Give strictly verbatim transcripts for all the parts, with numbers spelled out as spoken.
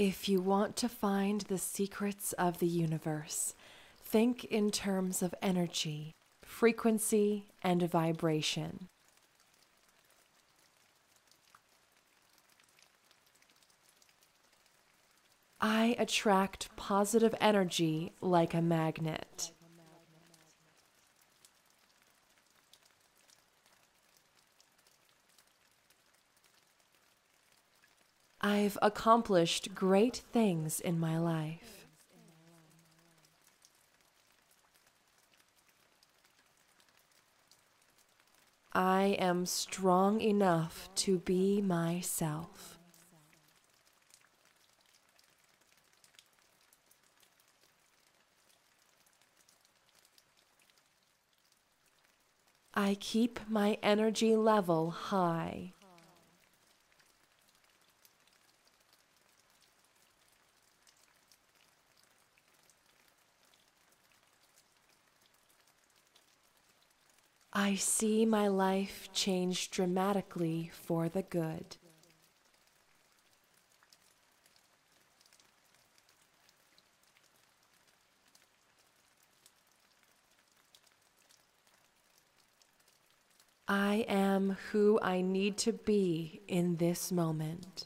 If you want to find the secrets of the universe, think in terms of energy, frequency, and vibration. I attract positive energy like a magnet. I've accomplished great things in my life. I am strong enough to be myself. I keep my energy level high. I see my life change dramatically for the good. I am who I need to be in this moment.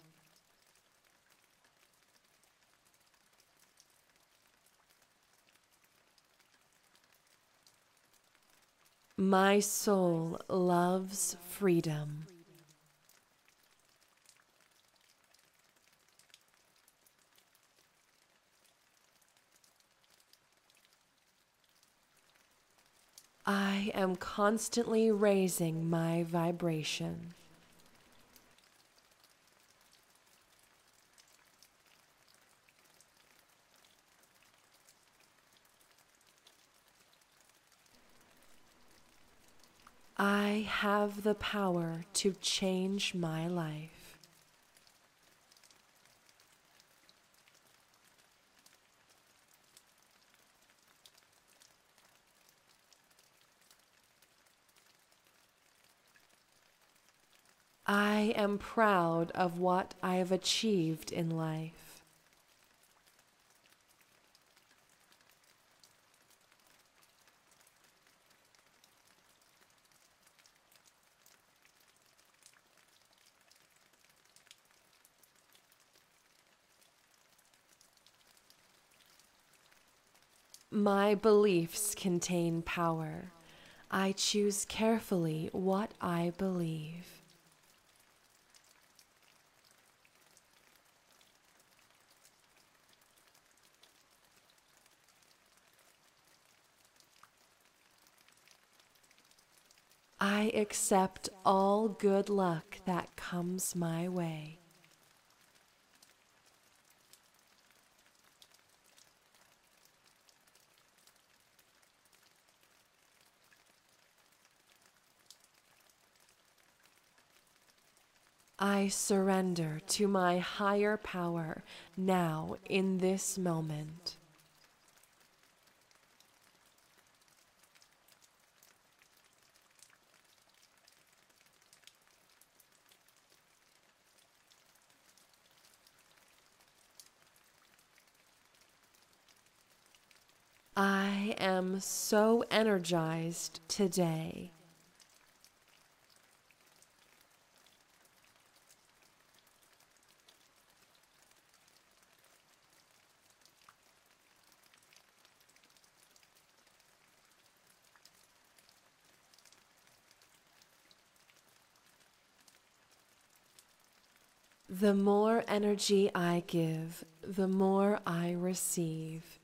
My soul loves freedom. I am constantly raising my vibration. I have the power to change my life. I am proud of what I have achieved in life. My beliefs contain power. I choose carefully what I believe. I accept all good luck that comes my way. I surrender to my higher power now in this moment. I am so energized today. The more energy I give, the more I receive.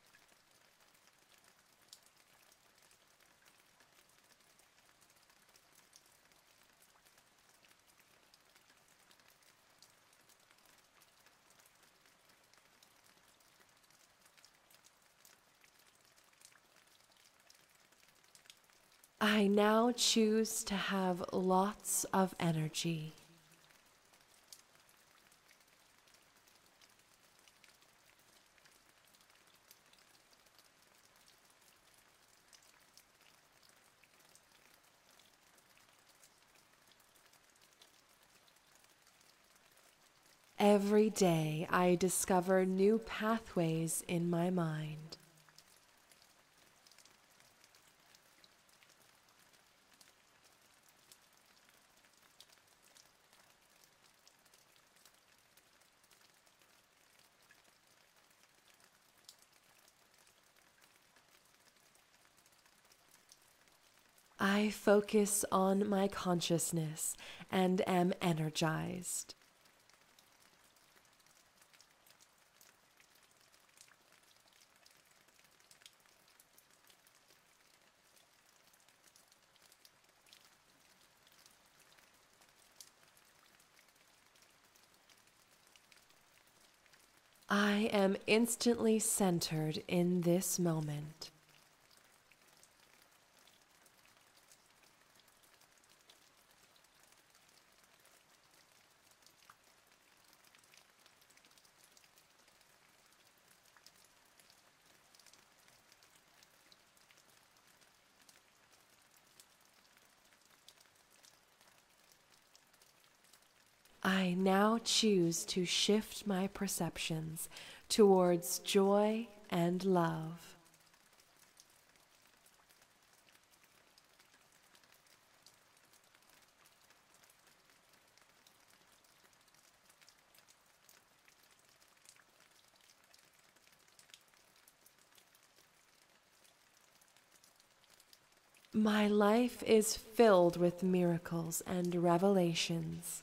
I now choose to have lots of energy. Every day I discover new pathways in my mind. I focus on my consciousness and am energized. I am instantly centered in this moment. I now choose to shift my perceptions towards joy and love. My life is filled with miracles and revelations.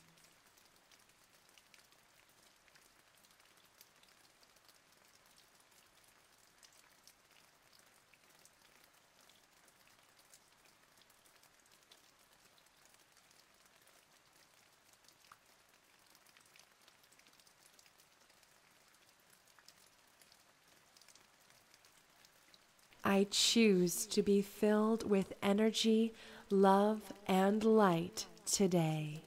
I choose to be filled with energy, love, and light today.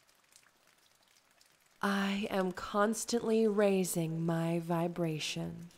I am constantly raising my vibration.